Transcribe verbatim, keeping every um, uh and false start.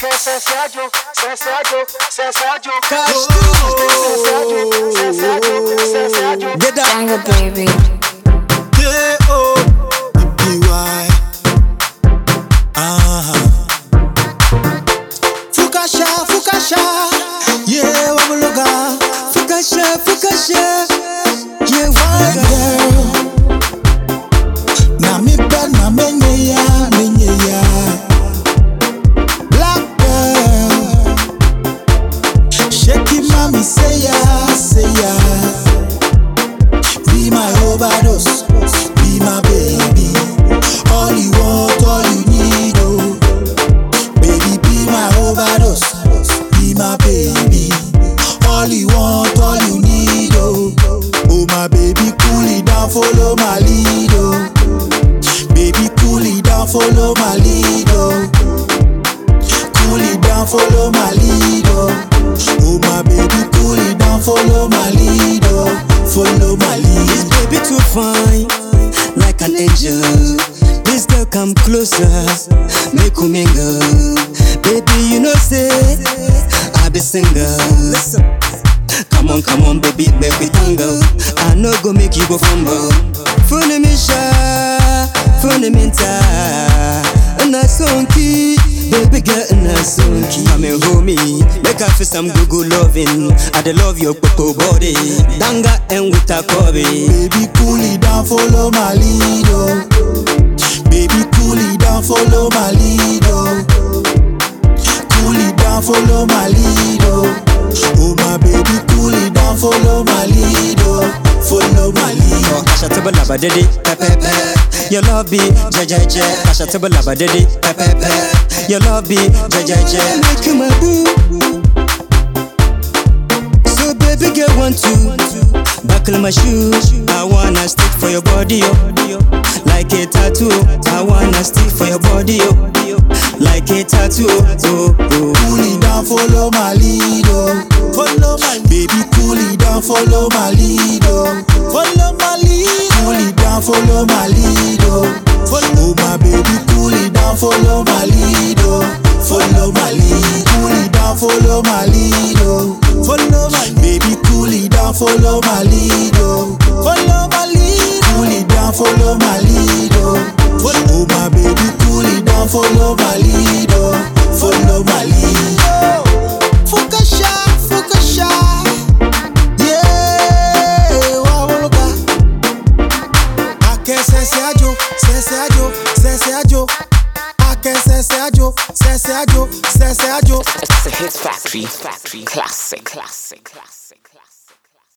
Danga baby. J O B Y. Ah. Fukasha, Fukasha. Yeah, wabuloga. Fukasha, Fukasha. Yeah, why girl? Na mi bed na menye ya, menye ya. Black girl. Shake it, mommy, say ya, say ya. Be my overdose, be my baby. All you want, all you need, oh. Baby, be my overdose, be my baby. All you want, all you need, oh. Oh my baby, cool it down, follow my lead, oh. Baby, cool it down, follow my lead, oh. Cool it down, follow my lead, oh. Oh my baby, cool it down, follow my lead, oh. Follow my lead. This baby too fine, like an angel. This girl come closer, make you mingle. Baby, you know say I be single. Come on, come on, baby, make we tangle. I know go make you go fumble. Funny me sha, funny me ta. And I sonky, baby girl, and I sonky. Come and hold me, make her feel some good good loving. I dey love your cocoa body, Danga and with a Kobe. Baby, cool it down, follow my lead, oh. Baby, cool it down, follow my lead, oh. Cool it down, follow my lead, oh. Oh my baby, cool it down, follow my lead, oh. Follow my lead. Oh, Kasha table laba dedi, pepe pe. Your love be je je je. Kasha table laba dedi, pepe pe. Your love be je je je. Make you my boo. So baby girl want to buckle my shoes. I wanna stick for your body, oh. Like a tattoo. I wanna stick for your body, oh. Like a tattoo, oh, oh. Cool it down, follow my lead, oh. Follow my baby, cool it down, follow my lead, oh. Follow my lead, cool it down, follow my lead, oh. Follow my baby, cool it down, follow my lead, oh. Follow my lead, cool it down, follow my lead, oh. Follow my baby, cool it down, follow my lead, oh. Follow my lead, cool it down, follow my lead, oh. Follow my baby, cool it down, follow my lead, oh. Follow my lead, oh. Fukasha, Fukasha. Yeah, wabuloga. Ake sese ajo, sese ajo, sese ajo. Ake sese ajo, sese ajo, sese ajo. It's a hit factory, factory, classic, classic, classic, classic.